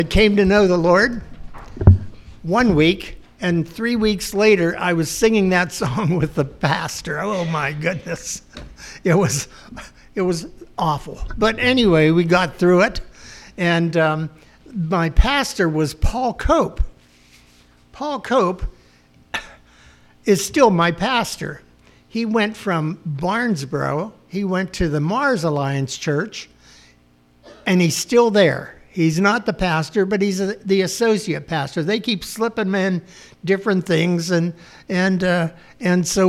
I came to know the Lord 1 week, and 3 weeks later, I was singing that song with the pastor. Oh my goodness. It was awful. But anyway, we got through it. And my pastor was Paul Cope. Paul Cope is still my pastor. He went from Barnesboro, he went to the Mars Alliance Church, and he's still there. He's not the pastor, but he's the associate pastor. They keep slipping him in different things, and so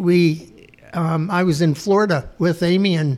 I was in Florida with Amy and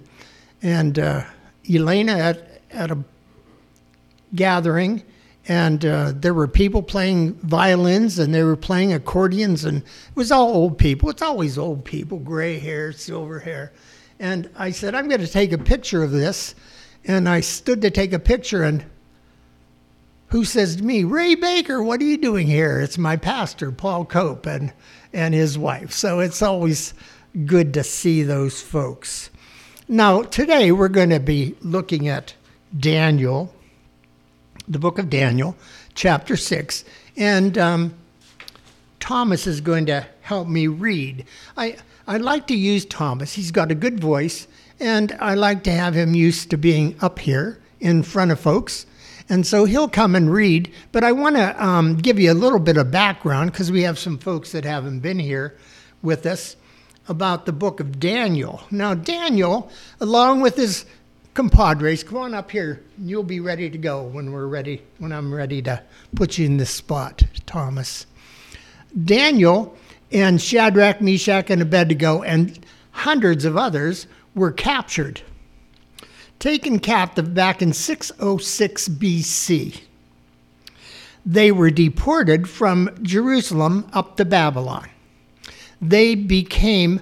Elena at a gathering, and there were people playing violins, and they were playing accordions, and it was all old people. It's always old people, gray hair, silver hair. And I said, I'm going to take a picture of this, and I stood to take a picture, and who says to me, Ray Baker, what are you doing here? It's my pastor, Paul Cope, and his wife. So it's always good to see those folks. Now, today we're going to be looking at Daniel, the book of Daniel, chapter 6. And Thomas is going to help me read. I like to use Thomas. He's got a good voice, and I like to have him used to being up here in front of folks. And so he'll come and read, but I want to give you a little bit of background, because we have some folks that haven't been here with us, about the book of Daniel. Now, Daniel, along with his compadres, come on up here. You'll be ready to go when I'm ready to put you in this spot, Thomas. Daniel and Shadrach, Meshach, and Abednego, and hundreds of others were captured, taken captive back in 606 BC. They were deported from Jerusalem up to Babylon. They became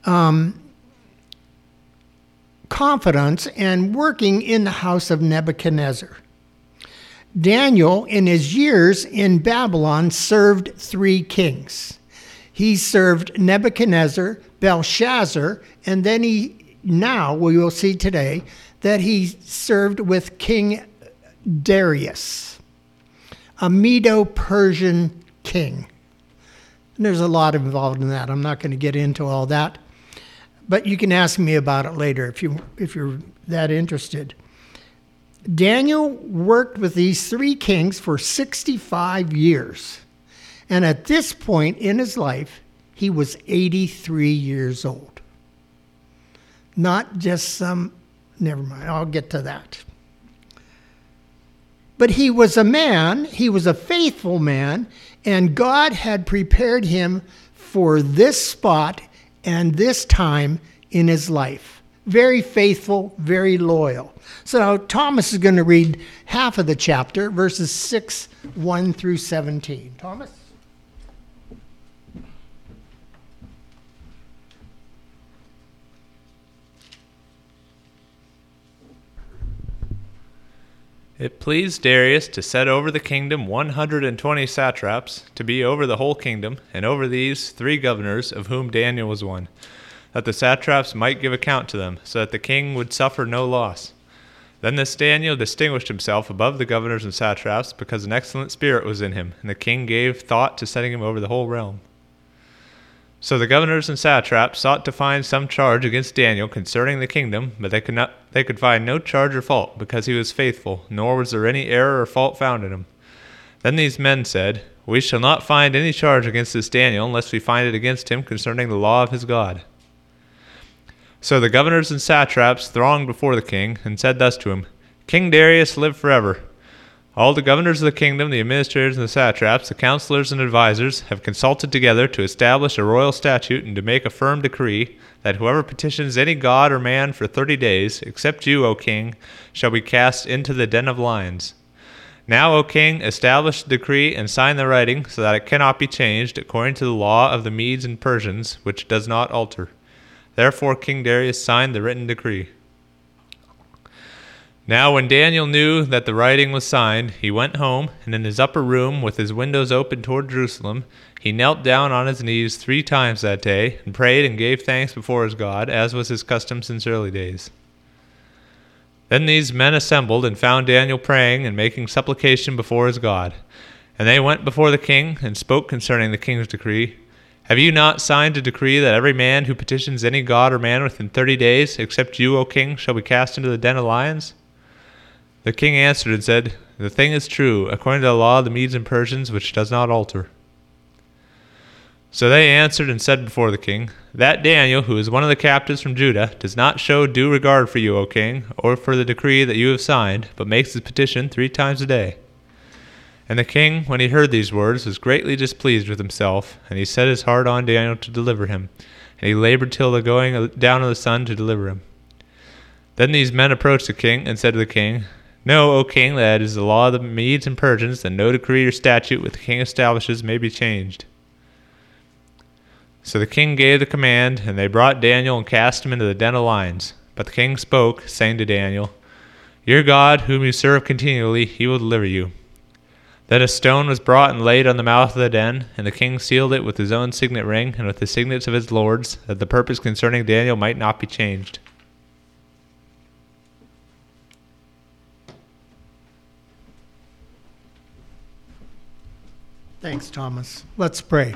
confidants and working in the house of Nebuchadnezzar. Daniel, in his years in Babylon, served 3 kings. He served Nebuchadnezzar, Belshazzar, and then we will see today, that he served with King Darius, a Medo-Persian king. And there's a lot involved in that. I'm not going to get into all that, but you can ask me about it later if you're that interested. Daniel worked with these 3 kings for 65 years. And at this point in his life, he was 83 years old. Not just never mind, I'll get to that. But he was a faithful man, and God had prepared him for this spot and this time in his life. Very faithful, very loyal. So Thomas is going to read half of the chapter, verses 6, 1 through 17. Thomas? It pleased Darius to set over the kingdom 120 satraps, to be over the whole kingdom, and over these 3 governors, of whom Daniel was one, that the satraps might give account to them, so that the king would suffer no loss. Then this Daniel distinguished himself above the governors and satraps, because an excellent spirit was in him, and the king gave thought to setting him over the whole realm. So the governors and satraps sought to find some charge against Daniel concerning the kingdom, but they could find no charge or fault, because he was faithful, nor was there any error or fault found in him. Then these men said, We shall not find any charge against this Daniel, unless we find it against him concerning the law of his God. So the governors and satraps thronged before the king, and said thus to him, King Darius, live forever. All the governors of the kingdom, the administrators and the satraps, the counselors and advisers, have consulted together to establish a royal statute and to make a firm decree that whoever petitions any god or man for 30 days, except you, O king, shall be cast into the den of lions. Now, O king, establish the decree and sign the writing so that it cannot be changed according to the law of the Medes and Persians, which does not alter. Therefore King Darius signed the written decree. Now when Daniel knew that the writing was signed, he went home, and in his upper room, with his windows open toward Jerusalem, he knelt down on his knees 3 times that day, and prayed and gave thanks before his God, as was his custom since early days. Then these men assembled and found Daniel praying and making supplication before his God. And they went before the king and spoke concerning the king's decree. Have you not signed a decree that every man who petitions any god or man within 30 days, except you, O king, shall be cast into the den of lions? The king answered and said, The thing is true, according to the law of the Medes and Persians, which does not alter. So they answered and said before the king, That Daniel, who is one of the captives from Judah, does not show due regard for you, O king, or for the decree that you have signed, but makes his petition 3 times a day. And the king, when he heard these words, was greatly displeased with himself, and he set his heart on Daniel to deliver him, and he labored till the going down of the sun to deliver him. Then these men approached the king and said to the king, Know, O king, that it is the law of the Medes and Persians that no decree or statute which the king establishes may be changed. So the king gave the command, and they brought Daniel and cast him into the den of lions. But the king spoke, saying to Daniel, Your God, whom you serve continually, he will deliver you. Then a stone was brought and laid on the mouth of the den, and the king sealed it with his own signet ring and with the signets of his lords, that the purpose concerning Daniel might not be changed. Thanks, Thomas. Let's pray.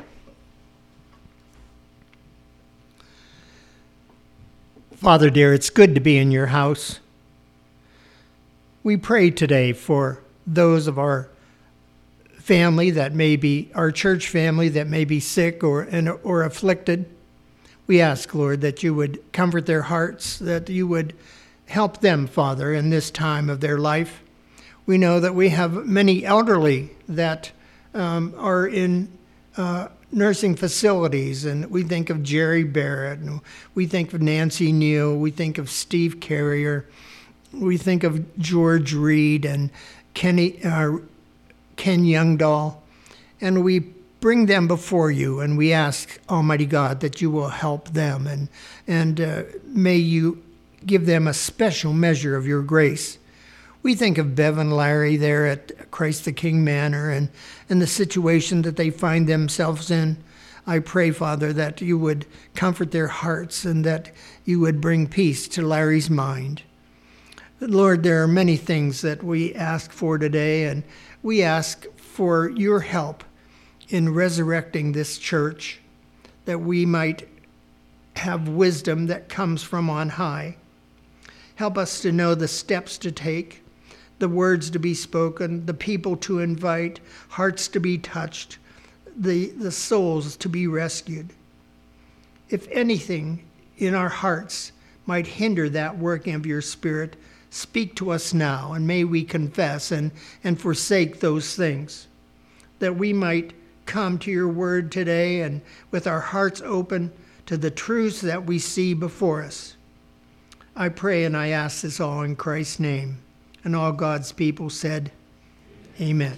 Father dear, it's good to be in your house. We pray today for those of our family that may be, our church family that may be sick or afflicted. We ask, Lord, that you would comfort their hearts, that you would help them, Father, in this time of their life. We know that we have many elderly that are in nursing facilities, and we think of Jerry Barrett, and we think of Nancy Neal, we think of Steve Carrier, we think of George Reed and Ken Youngdahl, and we bring them before you, and we ask, Almighty God, that you will help them, and may you give them a special measure of your grace. We think of Bev and Larry there at Christ the King Manor and the situation that they find themselves in. I pray, Father, that you would comfort their hearts and that you would bring peace to Larry's mind. Lord, there are many things that we ask for today, and we ask for your help in resurrecting this church, that we might have wisdom that comes from on high. Help us to know the steps to take, the words to be spoken, the people to invite, hearts to be touched, the souls to be rescued. If anything in our hearts might hinder that working of your Spirit, speak to us now, and may we confess and forsake those things, that we might come to your word today and with our hearts open to the truths that we see before us. I pray and I ask this all in Christ's name. And all God's people said, Amen.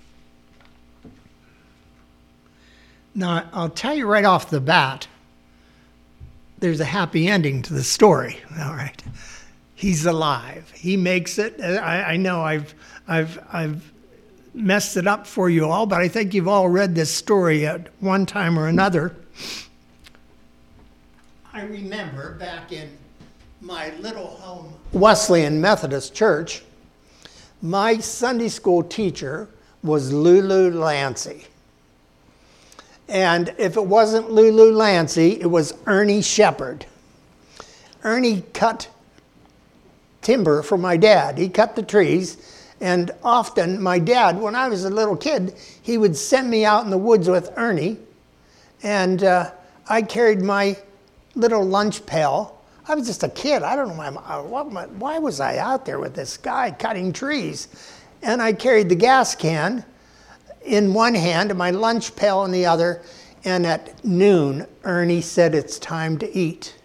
Now, I'll tell you right off the bat, there's a happy ending to the story. All right. He's alive. He makes it. I know I've messed it up for you all, but I think you've all read this story at one time or another. I remember back in my little home Wesleyan Methodist church, my Sunday school teacher was Lulu Lancey. And if it wasn't Lulu Lancey, it was Ernie Shepherd. Ernie cut timber for my dad. He cut the trees. And often my dad, when I was a little kid, he would send me out in the woods with Ernie. And I carried my little lunch pail. I was just a kid. I don't know why was I out there with this guy cutting trees. And I carried the gas can in one hand and my lunch pail in the other. And at noon, Ernie said, it's time to eat.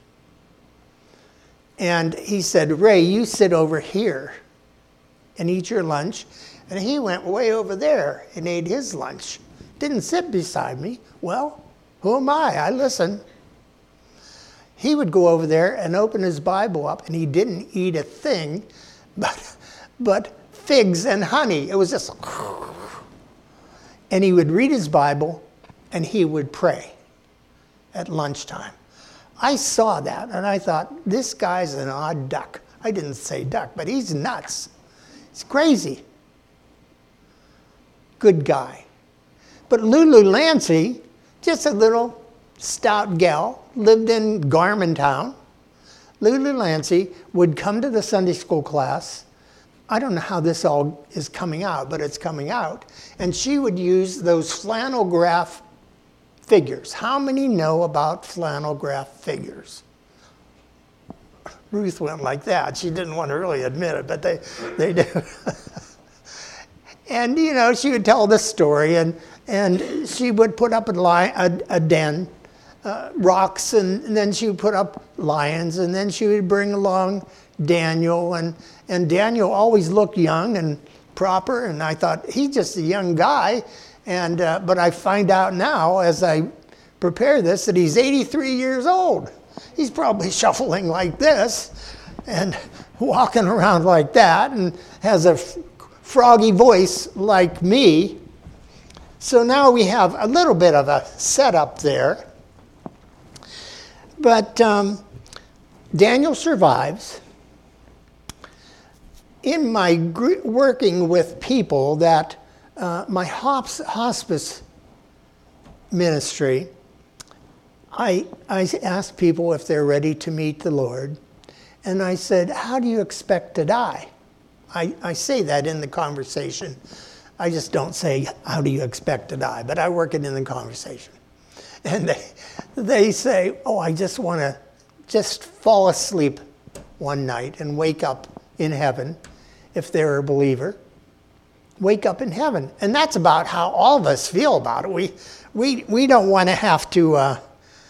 And he said, Ray, you sit over here and eat your lunch. And he went way over there and ate his lunch. Didn't sit beside me. Well, who am I? I listen. He would go over there and open his Bible up, and he didn't eat a thing but figs and honey. It was just, and he would read his Bible, and he would pray at lunchtime. I saw that, and I thought, this guy's an odd duck. I didn't say duck, but he's nuts. He's crazy. Good guy. But Lulu Lancey, just a little stout gal, lived in Garmentown. Lulu Lancey would come to the Sunday school class. I don't know how this all is coming out, but it's coming out. And she would use those flannel graph figures. How many know about flannel graph figures? Ruth went like that. She didn't want to really admit it, but they do. And, you know, she would tell this story, and she would put up a den, rocks, and then she would put up lions, and then she would bring along Daniel, and Daniel always looked young and proper, and I thought, he's just a young guy, and but I find out now, as I prepare this, that he's 83 years old. He's probably shuffling like this, and walking around like that, and has a froggy voice like me. So now we have a little bit of a setup there. But Daniel survives. In my working with people that my hospice ministry, I asked people if they're ready to meet the Lord. And I said, how do you expect to die? I say that in the conversation. I just don't say, how do you expect to die? But I work it in the conversation. And they say, oh, I just want to just fall asleep one night and wake up in heaven, if they're a believer. Wake up in heaven. And that's about how all of us feel about it. We don't want to have to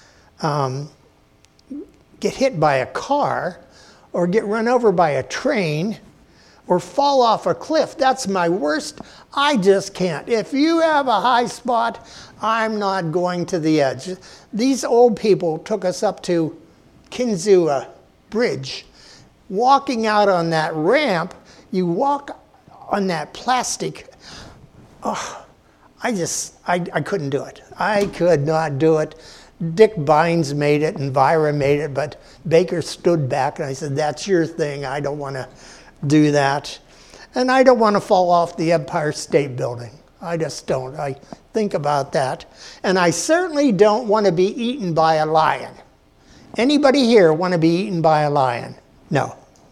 get hit by a car or get run over by a train or fall off a cliff. That's my worst. I just can't. If you have a high spot, I'm not going to the edge. These old people took us up to Kinzua Bridge. Walking out on that ramp, you walk on that plastic. Oh, I couldn't do it. I could not do it. Dick Bynes made it and Vyra made it, but Baker stood back and I said, that's your thing. I don't want to do that. And I don't want to fall off the Empire State Building. I just don't. I think about that. And I certainly don't want to be eaten by a lion. Anybody here want to be eaten by a lion? No.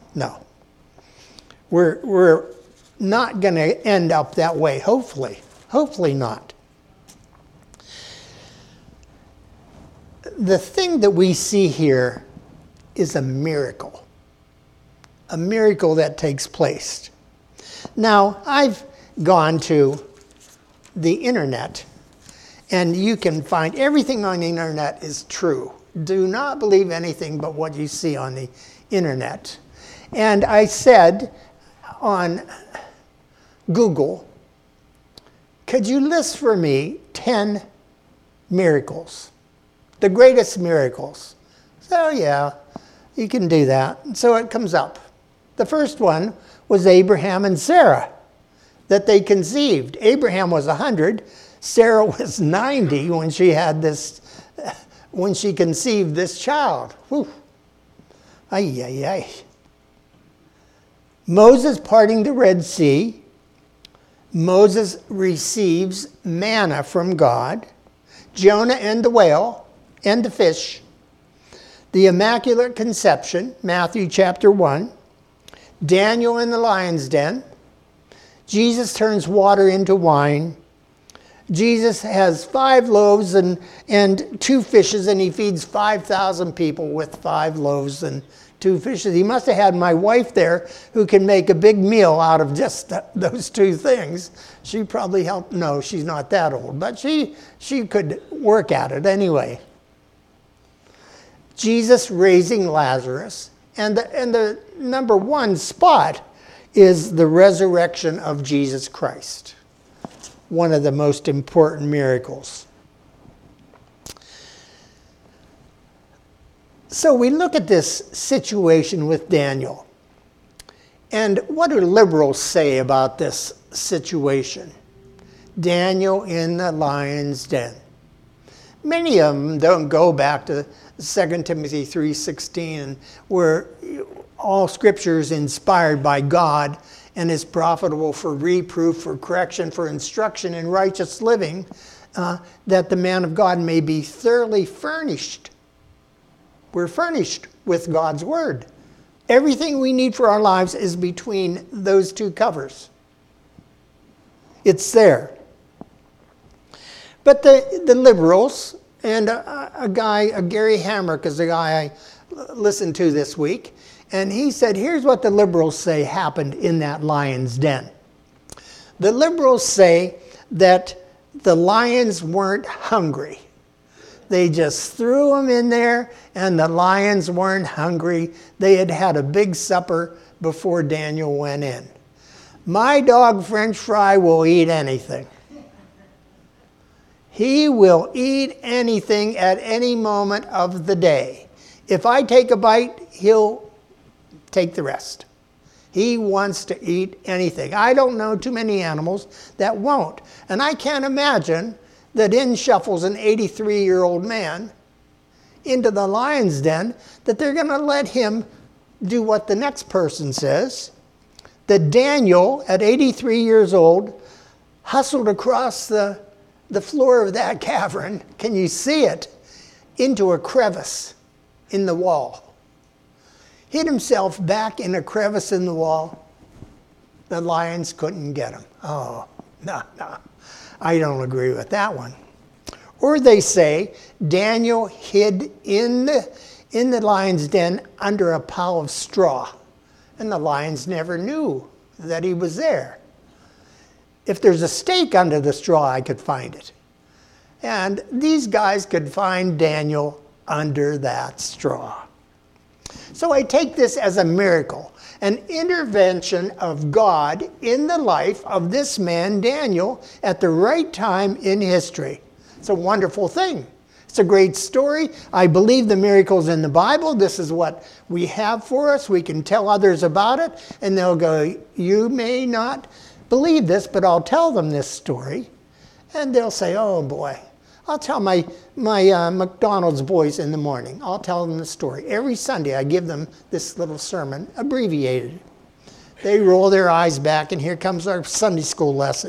We're not going to end up that way, hopefully. Hopefully not. The thing that we see here is a miracle that takes place. Now, I've gone to the internet, and you can find everything on the internet is true. Do not believe anything but what you see on the internet. And I said on Google, could you list for me 10 miracles? The greatest miracles. So yeah, you can do that. And so it comes up. The first one was Abraham and Sarah, that they conceived. Abraham was 100, Sarah was 90 when she had this, when she conceived this child. Whew. Ay, ay, ay. Moses parting the Red Sea. Moses receives manna from God. Jonah and the whale and the fish. The Immaculate Conception, Matthew chapter 1. Daniel in the lion's den. Jesus turns water into wine. Jesus has 5 loaves and 2 fishes, and he feeds 5,000 people with 5 loaves and 2 fishes. He must have had my wife there who can make a big meal out of just those 2 things. She probably helped. No, she's not that old, but she could work at it anyway. Jesus raising Lazarus. And the number 1 spot is the resurrection of Jesus Christ. One of the most important miracles. So we look at this situation with Daniel. And what do liberals say about this situation? Daniel in the lion's den. Many of them don't go back to 2 Timothy 3:16, where all Scripture is inspired by God and is profitable for reproof, for correction, for instruction in righteous living, that the man of God may be thoroughly furnished. We're furnished with God's Word. Everything we need for our lives is between those two covers. It's there. But the liberals, and Gary Hamrick is a guy I listened to this week, and he said, here's what the liberals say happened in that lion's den. The liberals say that the lions weren't hungry. They just threw them in there, and the lions weren't hungry. They had had a big supper before Daniel went in. My dog French Fry will eat anything. He will eat anything at any moment of the day. If I take a bite, he'll take the rest. He wants to eat anything. I don't know too many animals that won't. And I can't imagine that in shuffles an 83-year-old man into the lion's den, that they're going to let him do what the next person says. That Daniel, at 83 years old, hustled across the floor of that cavern, can you see it, into a crevice in the wall. Hid himself back in a crevice in the wall. The lions couldn't get him. Oh, no. I don't agree with that one. Or they say Daniel hid in the lion's den under a pile of straw, and the lions never knew that he was there. If there's a stake under the straw, I could find it. And these guys could find Daniel under that straw. So I take this as a miracle, an intervention of God in the life of this man, Daniel, at the right time in history. It's a wonderful thing. It's a great story. I believe the miracles in the Bible. This is what we have for us. We can tell others about it, and they'll go, you may not believe this, but I'll tell them this story. And they'll say, oh boy, I'll tell my McDonald's boys in the morning. I'll tell them the story. Every Sunday I give them this little sermon, abbreviated. They roll their eyes back, and here comes our Sunday school lesson.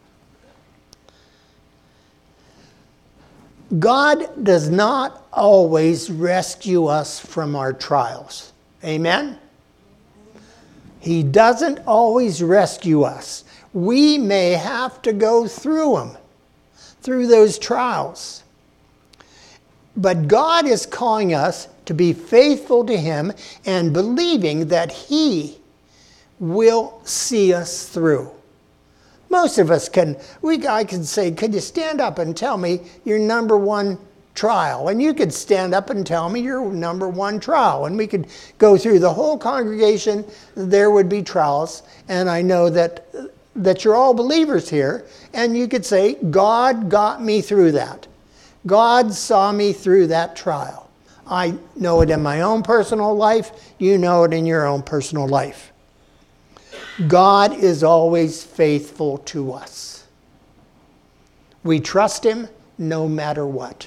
God does not always rescue us from our trials. Amen? He doesn't always rescue us. We may have to go through them, through those trials. But God is calling us to be faithful to Him and believing that He will see us through. Most of us I could say, could you stand up and tell me your number one trial? And you could stand up and tell me your number one trial. And we could go through the whole congregation. There would be trials. And I know that you're all believers here. And you could say, God got me through that. God saw me through that trial. I know it in my own personal life. You know it in your own personal life. God is always faithful to us. We trust Him no matter what.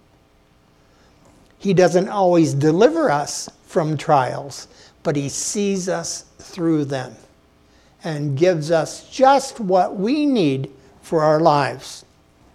He doesn't always deliver us from trials, but He sees us through them and gives us just what we need for our lives.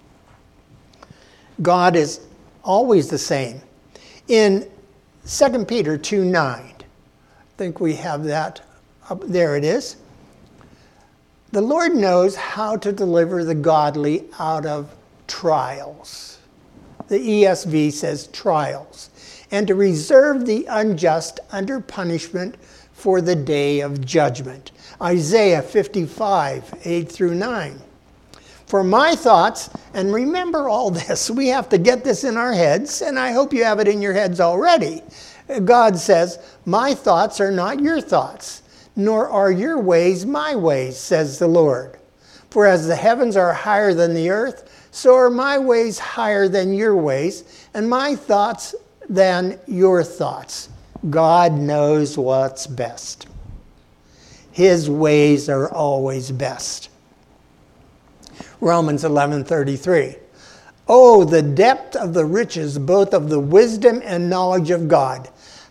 God is always the same. In 2 Peter 2:9, I think we have that up there. It is. The Lord knows how to deliver the godly out of trials. The ESV says trials. And to reserve the unjust under punishment for the day of judgment. Isaiah 55:8-9. For my thoughts, and remember all this, we have to get this in our heads, and I hope you have it in your heads already. God says, my thoughts are not your thoughts, nor are your ways my ways, says the Lord. For as the heavens are higher than the earth, so are my ways higher than your ways, and my thoughts than your thoughts. God knows what's best. His ways are always best. Romans 11:33. Oh, the depth of the riches, both of the wisdom and knowledge of God.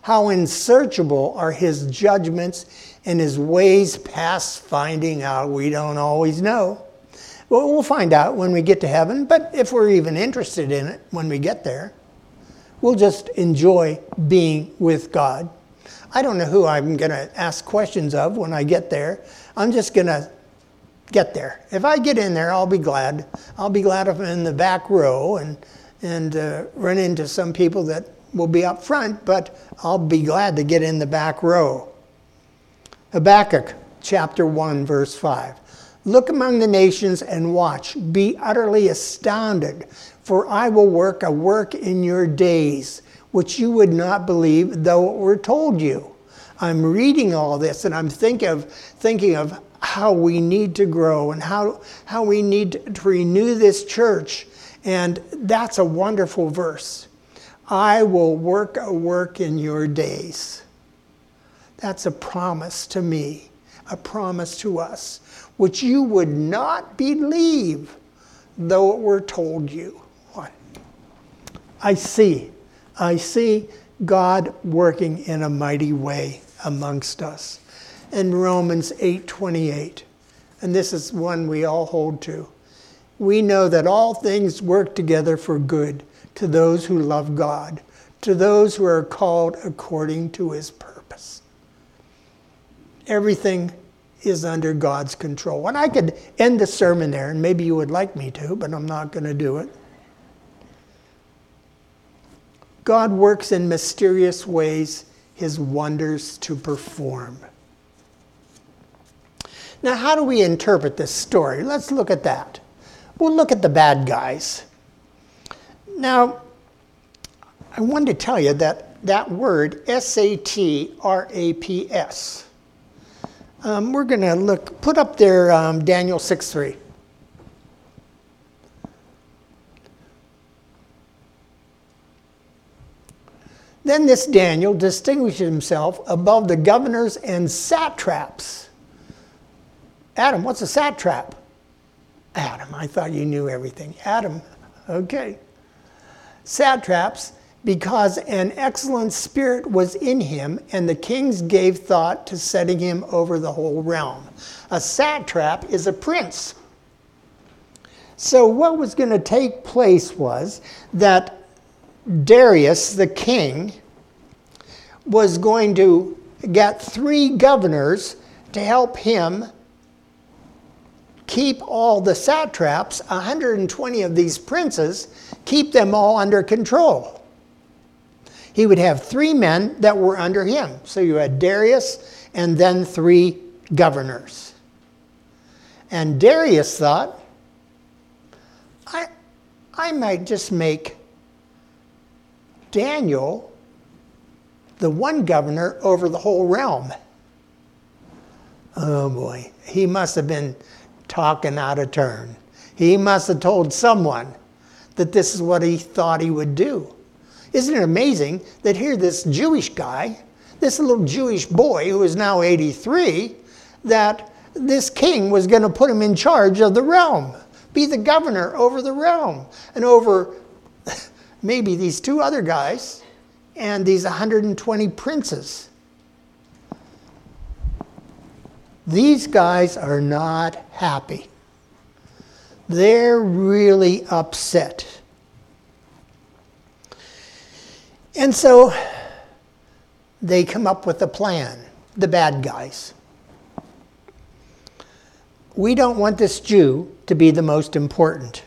How unsearchable are his judgments and his ways past finding out. We don't always know. Well, we'll find out when we get to heaven, but if we're even interested in it when we get there, we'll just enjoy being with God. I don't know who I'm going to ask questions of when I get there. I'm just going to get there. If I get in there, I'll be glad. I'll be glad if I'm in the back row and run into some people that will be up front, but I'll be glad to get in the back row. Habakkuk chapter 1, verse 5. Look among the nations and watch. Be utterly astounded, for I will work a work in your days, which you would not believe, though it were told you. I'm reading all this, and I'm thinking of how we need to grow and how we need to renew this church. And that's a wonderful verse. I will work a work in your days. That's a promise to me, a promise to us, which you would not believe, though it were told you. What? I see God working in a mighty way amongst us. In Romans 8:28, and this is one we all hold to, we know that all things work together for good to those who love God, to those who are called according to his purpose. Everything is under God's control. And I could end the sermon there, and maybe you would like me to, but I'm not going to do it. God works in mysterious ways his wonders to perform. Now, how do we interpret this story? Let's look at that. We'll look at the bad guys. Now, I wanted to tell you that word, satraps, we're going to put up there Daniel 6:3. Then this Daniel distinguished himself above the governors and satraps. Adam, what's a satrap? Adam, I thought you knew everything. Adam, okay. Satraps, because an excellent spirit was in him, and the kings gave thought to setting him over the whole realm. A satrap is a prince. So what was going to take place was that Darius, the king, was going to get 3 governors to help him keep all the satraps, 120 of these princes, keep them all under control. He would have 3 men that were under him. So you had Darius and then 3 governors. And Darius thought, I might just make Daniel the one governor over the whole realm. Oh boy, he must have been talking out of turn. He must have told someone that this is what he thought he would do. Isn't it amazing that here this Jewish guy, this little Jewish boy who is now 83, that this king was going to put him in charge of the realm, be the governor over the realm, and over maybe these 2 other guys and these 120 princes. These guys are not happy. They're really upset. And so they come up with a plan, the bad guys. We don't want this Jew to be the most important.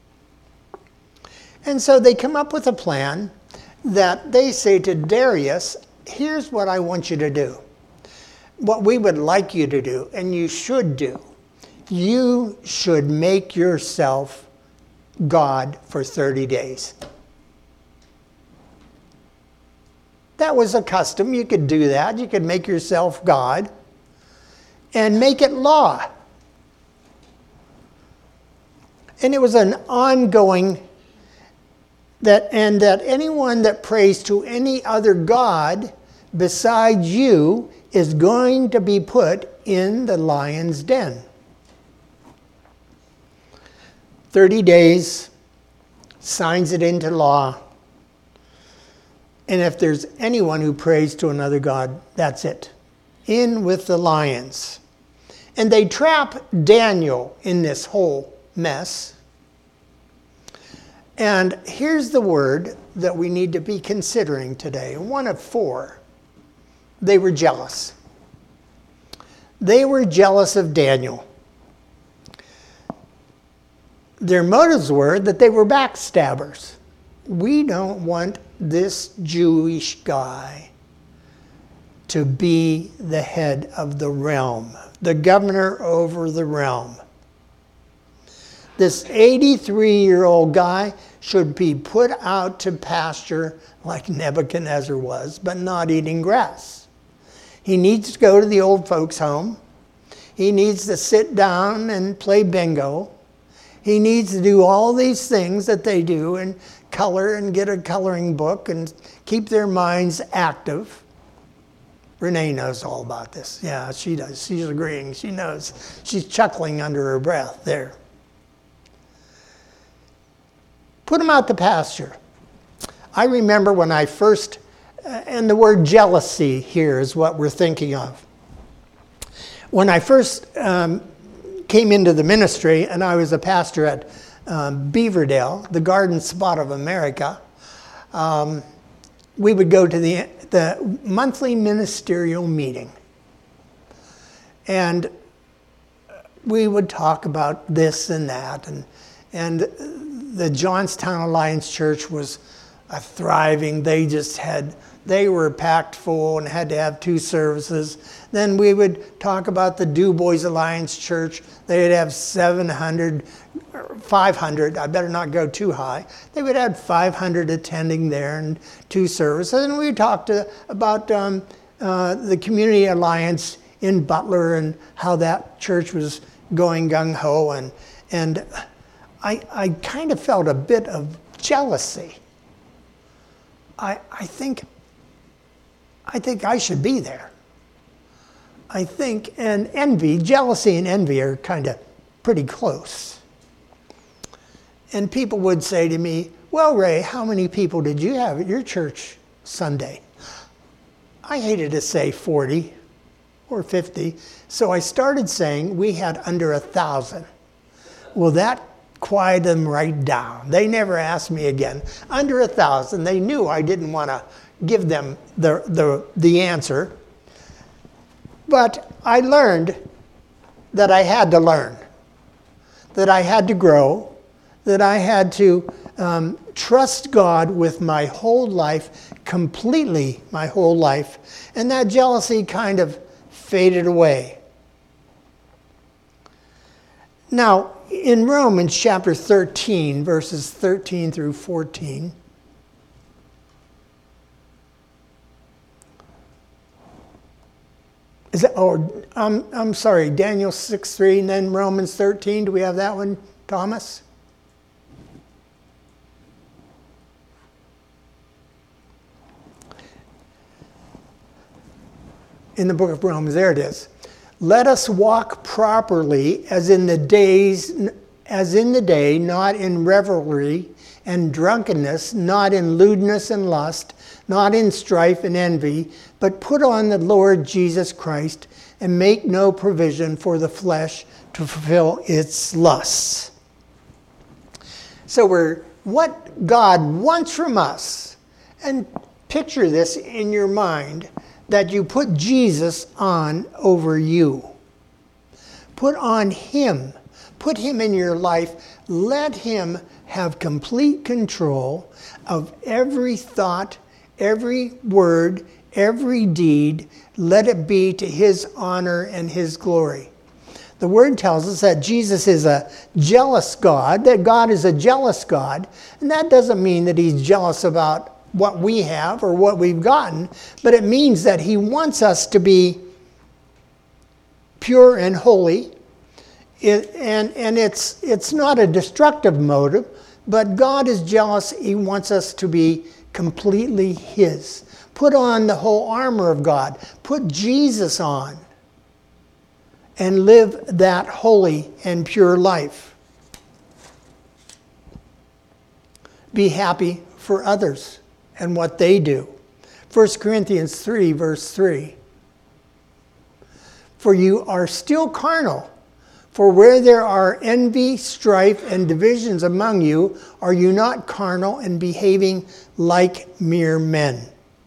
And so they come up with a plan that they say to Darius, here's what I want you to do. What we would like you to do, and you should do. You should make yourself God for 30 days. That was a custom. You could do that. You could make yourself God and make it law. And it was an ongoing that anyone that prays to any other god besides you is going to be put in the lion's den. 30 days, signs it into law. And if there's anyone who prays to another god, that's it. In with the lions. And they trap Daniel in this whole mess. And here's the word that we need to be considering today. One of 4. They were jealous. They were jealous of Daniel. Their motives were that they were backstabbers. We don't want this Jewish guy to be the head of the realm, the governor over the realm. This 83-year-old guy should be put out to pasture like Nebuchadnezzar was, but not eating grass. He needs to go to the old folks' home. He needs to sit down and play bingo. He needs to do all these things that they do and color and get a coloring book and keep their minds active. Renee knows all about this. Yeah, she does. She's agreeing. She knows. She's chuckling under her breath there. Put them out to pasture. I remember when I first, and the word jealousy here is what we're thinking of. When I first came into the ministry, and I was a pastor at Beaverdale, the Garden Spot of America, we would go to the monthly ministerial meeting. And we would talk about this and that. And the Johnstown Alliance Church was a thriving, they were packed full and had to have 2 services. Then we would talk about the Du Bois Alliance Church. They'd have 700, 500, I better not go too high. They would have 500 attending there and 2 services. And we talked about the Community Alliance in Butler and how that church was going gung-ho. And I kind of felt a bit of jealousy. I think I should be there. I think, and envy, jealousy and envy are kind of pretty close. And people would say to me, well, Ray, how many people did you have at your church Sunday? I hated to say 40 or 50, so I started saying we had under 1,000. Well, that quieted them right down. They never asked me again. Under 1,000, they knew I didn't want to give them the answer. But I learned that I had to learn, that I had to grow, that I had to trust God with my whole life, completely my whole life, and that jealousy kind of faded away. Now, in Romans chapter 13, verses 13 through 14, I'm sorry, Daniel 6:3 and then Romans 13. Do we have that one, Thomas? In the book of Romans, there it is. Let us walk properly as in the day, not in revelry and drunkenness, not in lewdness and lust, not in strife and envy, but put on the Lord Jesus Christ and make no provision for the flesh to fulfill its lusts. So what God wants from us, and picture this in your mind, that you put Jesus on over you. Put on Him. Put Him in your life. Let Him have complete control of every thought, every word, every deed. Let it be to His honor and His glory. The Word tells us that Jesus is a jealous God, that God is a jealous God. And that doesn't mean that He's jealous about what we have or what we've gotten, but it means that He wants us to be pure and holy. And it's not a destructive motive, but God is jealous. He wants us to be completely His. Put on the whole armor of God. Put Jesus on and live that holy and pure life. Be happy for others and what they do. 1 Corinthians 3, verse 3. For you are still carnal. For where there are envy, strife, and divisions among you, are you not carnal and behaving like mere men?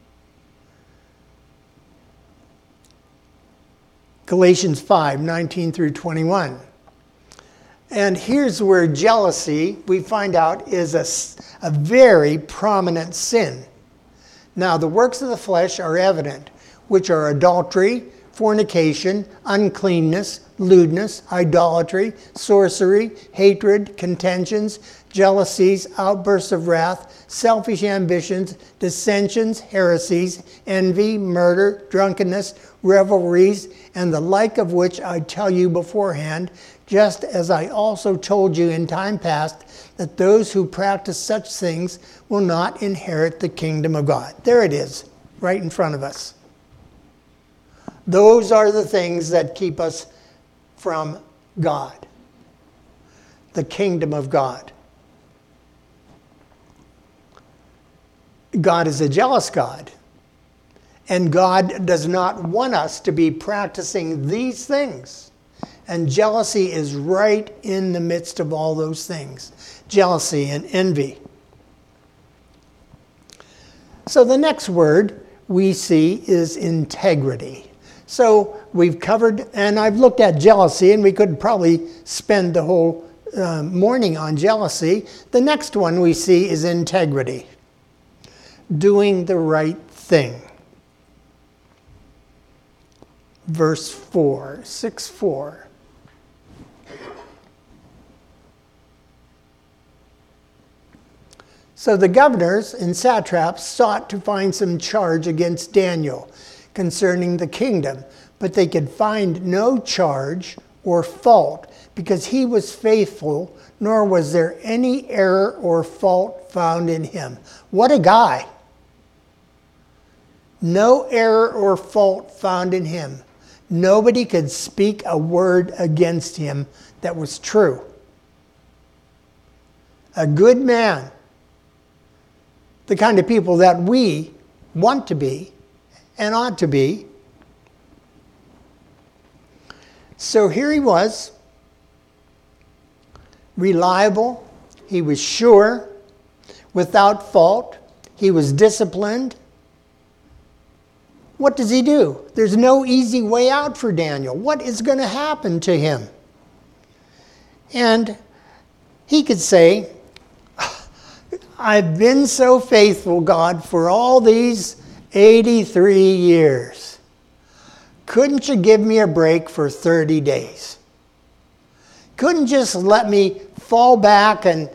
Galatians 5, 19 through 21. And here's where jealousy, we find out, is a very prominent sin. Now, the works of the flesh are evident, which are adultery, fornication, uncleanness, lewdness, idolatry, sorcery, hatred, contentions, jealousies, outbursts of wrath, selfish ambitions, dissensions, heresies, envy, murder, drunkenness, revelries, and the like, of which I tell you beforehand, just as I also told you in time past, that those who practice such things will not inherit the kingdom of God. There it is, right in front of us. Those are the things that keep us from God, the kingdom of God. God is a jealous God, and God does not want us to be practicing these things. And jealousy is right in the midst of all those things. Jealousy and envy. So the next word we see is integrity. So we've covered, and I've looked at jealousy, and we could probably spend the whole morning on jealousy. The next one we see is integrity. Doing the right thing. Verse 4, 6:4. So the governors and satraps sought to find some charge against Daniel concerning the kingdom, but they could find no charge or fault because he was faithful, nor was there any error or fault found in him. What a guy! No error or fault found in him. Nobody could speak a word against him that was true. A good man. The kind of people that we want to be and ought to be. So here he was, reliable, he was sure, without fault, he was disciplined. What does he do? There's no easy way out for Daniel. What is going to happen to him? And he could say, I've been so faithful, God, for all these 83 years. Couldn't you give me a break for 30 days? Couldn't just let me fall back and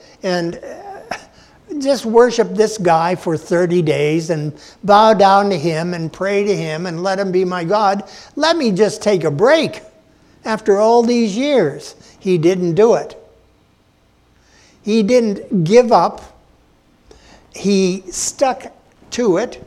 just worship this guy for 30 days and bow down to him and pray to him and let him be my God? Let me just take a break after all these years. He didn't do it. He didn't give up. He stuck to it.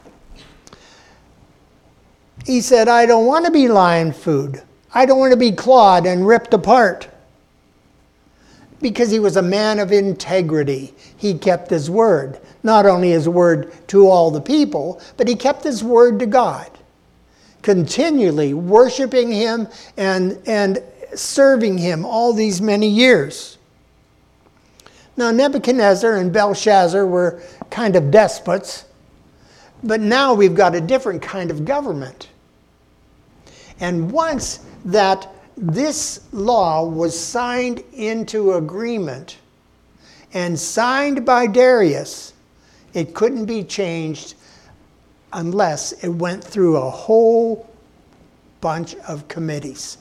He said, I don't want to be lion food. I don't want to be clawed and ripped apart. Because he was a man of integrity. He kept his word. Not only his word to all the people, but he kept his word to God. Continually worshiping him and serving him all these many years. Now, Nebuchadnezzar and Belshazzar were kind of despots, but now we've got a different kind of government. And once that this law was signed into agreement and signed by Darius, it couldn't be changed unless it went through a whole bunch of committees.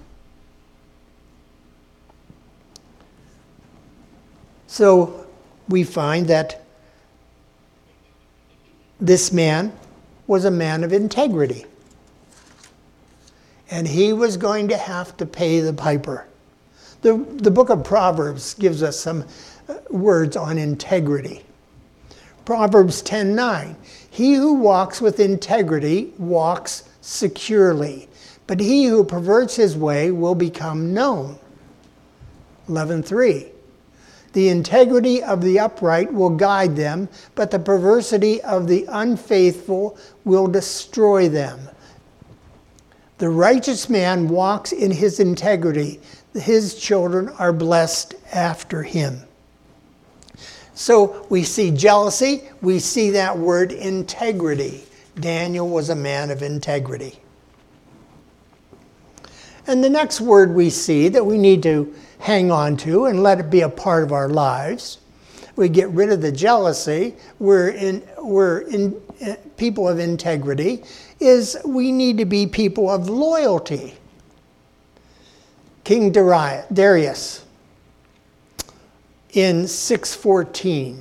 So we find that this man was a man of integrity. And he was going to have to pay the piper. The book of Proverbs gives us some words on integrity. Proverbs 10:9. He who walks with integrity walks securely, but he who perverts his way will become known. 11:3. The integrity of the upright will guide them, but the perversity of the unfaithful will destroy them. The righteous man walks in his integrity. His children are blessed after him. So we see jealousy. We see that word integrity. Daniel was a man of integrity. And the next word we see that we need to hang on to and let it be a part of our lives. We get rid of the jealousy. We're in people of integrity. Is we need to be people of loyalty. King Darius in 614.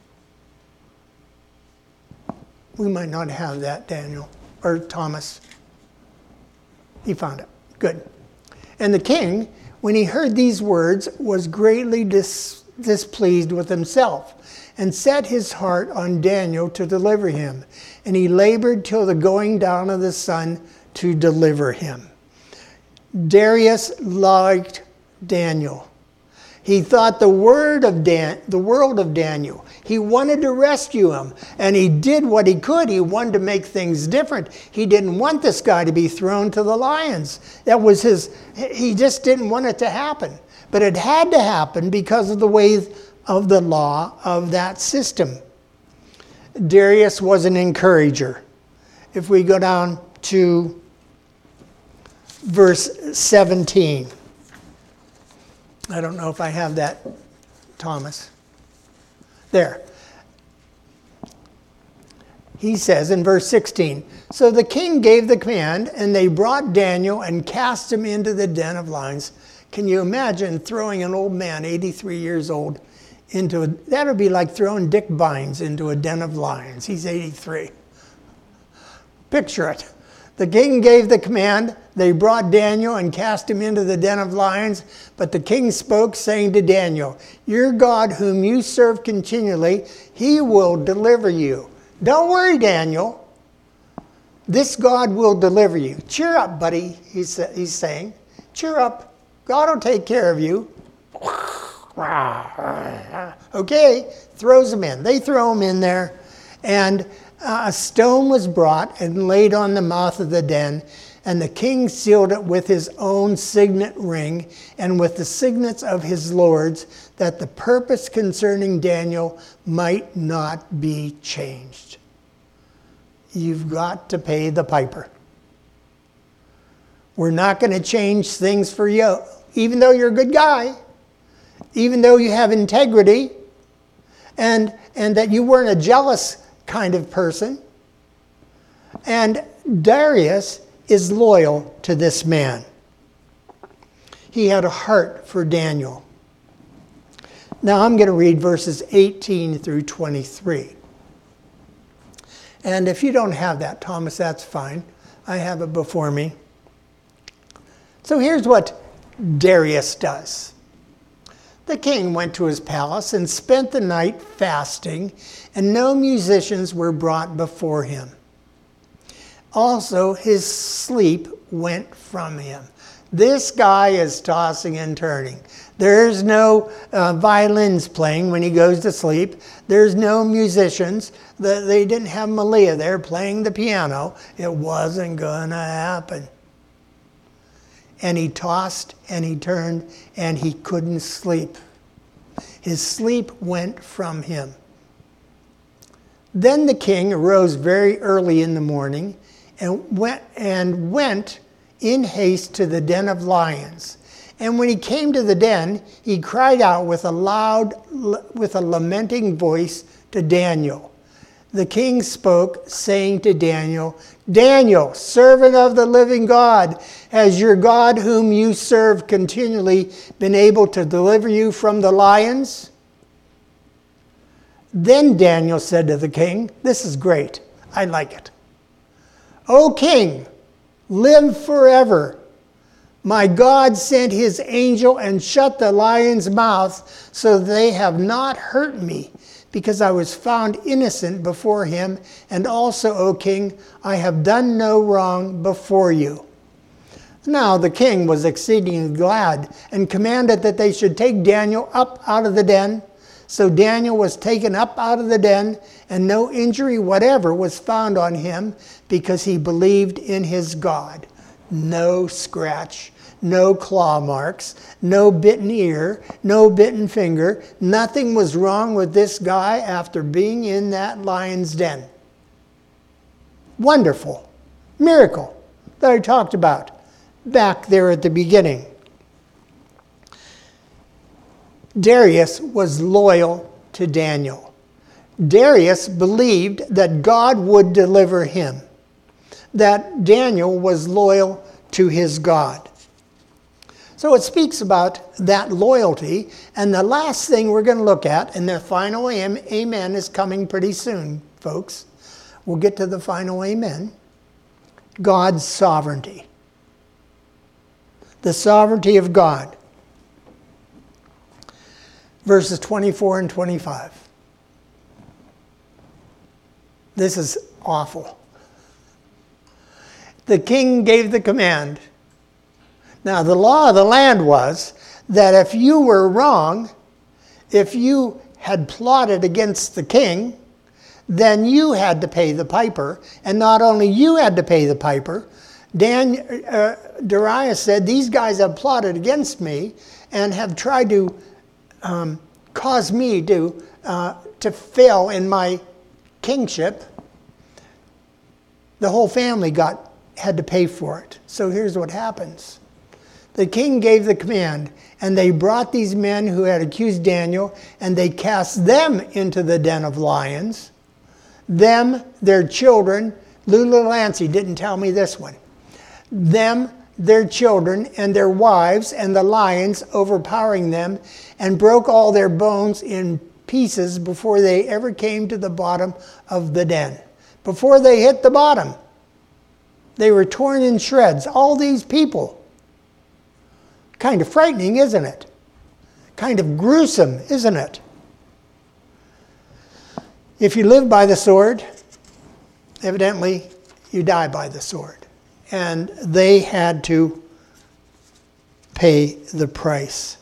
We might not have that, Daniel or Thomas. He found it. Good. And the king, when he heard these words, was greatly displeased with himself, and set his heart on Daniel to deliver him. And he labored till the going down of the sun to deliver him. Darius liked Daniel. He thought the world of Daniel. He wanted to rescue him, and he did what he could. He wanted to make things different. He didn't want this guy to be thrown to the lions. That was he just didn't want it to happen. But it had to happen because of the way of the law of that system. Darius was an encourager. If we go down to verse 17. I don't know if I have that, Thomas. There. He says in verse 16, so the king gave the command, and they brought Daniel and cast him into the den of lions. Can you imagine throwing an old man, 83 years old, that would be like throwing Dick Bynes into a den of lions. He's 83. Picture it. The king gave the command. They brought Daniel and cast him into the den of lions. But the king spoke, saying to Daniel, your God, whom you serve continually, he will deliver you. Don't worry, Daniel. This God will deliver you. Cheer up, buddy, he's saying. Cheer up. God will take care of you. Okay, throws him in. They throw him in there. And a stone was brought and laid on the mouth of the den, and the king sealed it with his own signet ring and with the signets of his lords, that the purpose concerning Daniel might not be changed. You've got to pay the piper. We're not going to change things for you, even though you're a good guy, even though you have integrity, and that you weren't a jealous kind of person. And Darius is loyal to this man. He had a heart for Daniel. Now I'm going to read verses 18 through 23. And if you don't have that, Thomas, that's fine. I have it before me. So here's what Darius does. The king went to his palace and spent the night fasting, and no musicians were brought before him. Also, his sleep went from him. This guy is tossing and turning. There's no violins playing when he goes to sleep. There's no musicians. They didn't have Malia there playing the piano. It wasn't going to happen. And he tossed and he turned and he couldn't sleep. His sleep went from him. Then the king arose very early in the morning and went in haste to the den of lions. And when he came to the den, he cried out with a lamenting voice to Daniel. The king spoke, saying to Daniel, Daniel, servant of the living God, has your God whom you serve continually been able to deliver you from the lions? Then Daniel said to the king, this is great, I like it. O king, live forever. My God sent his angel and shut the lion's mouth so that they have not hurt me, because I was found innocent before him. And also, O king, I have done no wrong before you. Now the king was exceedingly glad and commanded that they should take Daniel up out of the den. So Daniel was taken up out of the den, and no injury whatever was found on him, because he believed in his God. No scratch, no claw marks, no bitten ear, no bitten finger. Nothing was wrong with this guy after being in that lion's den. Wonderful miracle that I talked about back there at the beginning. Darius was loyal to Daniel. Darius believed that God would deliver him, that Daniel was loyal to his God. So it speaks about that loyalty. And the last thing we're going to look at, and the final amen is coming pretty soon, folks. We'll get to the final amen. God's sovereignty. The sovereignty of God. Verses 24 and 25. This is awful. The king gave the command. Now, the law of the land was that if you were wrong, if you had plotted against the king, then you had to pay the piper. And not only you had to pay the piper, Darius said, these guys have plotted against me and have tried to cause me to fail in my kingship. The whole family had to pay for it. So here's what happens. The king gave the command, and they brought these men who had accused Daniel, and they cast them into the den of lions. Them, their children, Lulu Lancey didn't tell me this one. Them, their children, and their wives, and the lions, overpowering them, and broke all their bones in pieces before they ever came to the bottom of the den. Before they hit the bottom, they were torn in shreds. All these people. Kind of frightening, isn't it? Kind of gruesome, isn't it? If you live by the sword, evidently you die by the sword. And they had to pay the price.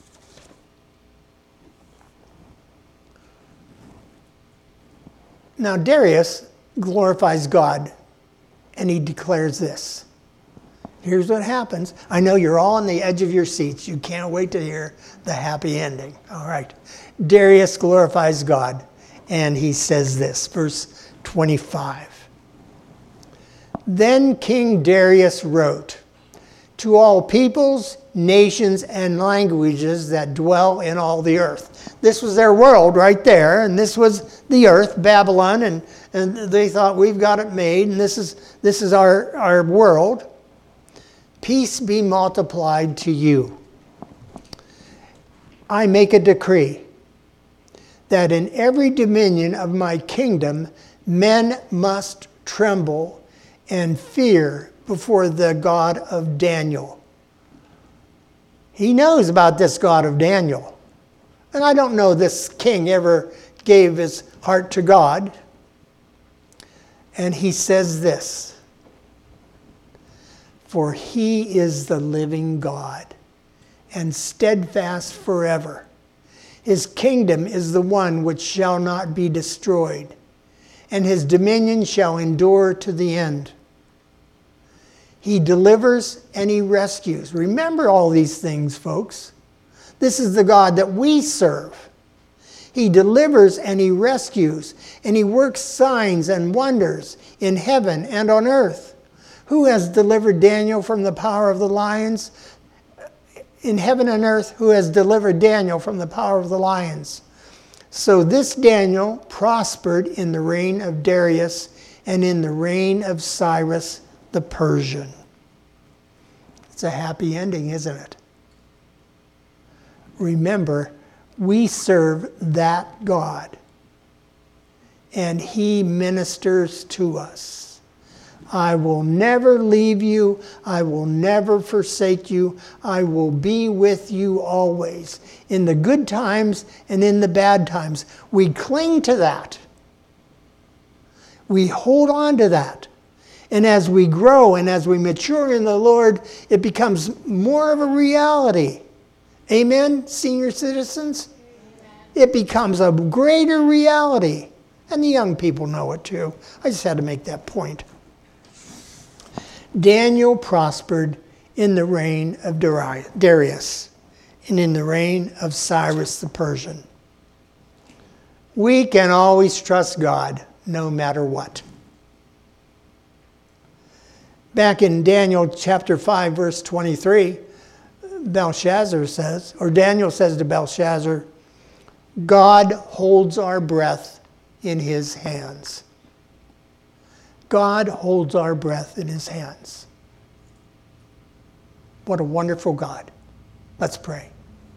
Now Darius glorifies God, and he declares this. Here's what happens. I know you're all on the edge of your seats. You can't wait to hear the happy ending. All right. Darius glorifies God, and he says this, verse 25. Then King Darius wrote, to all peoples, nations, and languages that dwell in all the earth. This was their world right there, and this was the earth, Babylon, and they thought, we've got it made, and this is our world. Peace be multiplied to you. I make a decree that in every dominion of my kingdom, men must tremble and fear before the God of Daniel. He knows about this God of Daniel. And I don't know this king ever gave his heart to God. And he says this. For he is the living God, and steadfast forever. His kingdom is the one which shall not be destroyed, and his dominion shall endure to the end. He delivers and he rescues. Remember all these things, folks. This is the God that we serve. He delivers and he rescues, and he works signs and wonders in heaven and on earth. Who has delivered Daniel from the power of the lions? In heaven and earth, who has delivered Daniel from the power of the lions? So this Daniel prospered in the reign of Darius and in the reign of Cyrus the Persian. It's a happy ending, isn't it? Remember, we serve that God, and he ministers to us. I will never leave you. I will never forsake you. I will be with you always. In the good times and in the bad times. We cling to that. We hold on to that. And as we grow and as we mature in the Lord, it becomes more of a reality. Amen, senior citizens? It becomes a greater reality. And the young people know it too. I just had to make that point. Daniel prospered in the reign of Darius and in the reign of Cyrus the Persian. We can always trust God no matter what. Back in Daniel chapter 5, verse 23, Belshazzar says, or Daniel says to Belshazzar, God holds our breath in his hands. God holds our breath in his hands. What a wonderful God. Let's pray.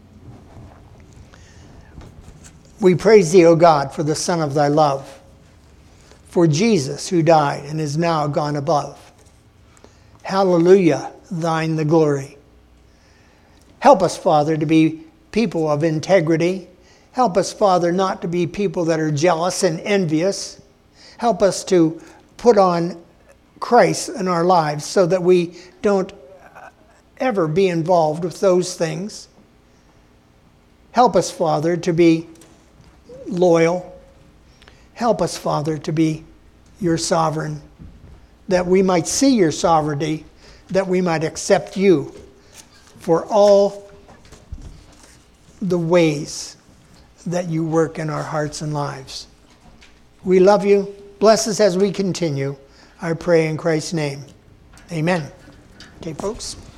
We praise thee, O God, for the Son of thy love, for Jesus who died and is now gone above. Hallelujah, thine the glory. Help us, Father, to be people of integrity. Help us, Father, not to be people that are jealous and envious. Help us to put on Christ in our lives so that we don't ever be involved with those things. Help us, Father, to be loyal. Help us, Father, to be your sovereign, that we might see your sovereignty, that we might accept you for all the ways that you work in our hearts and lives. We love you. Bless us as we continue. I pray in Christ's name. Amen. Okay, folks.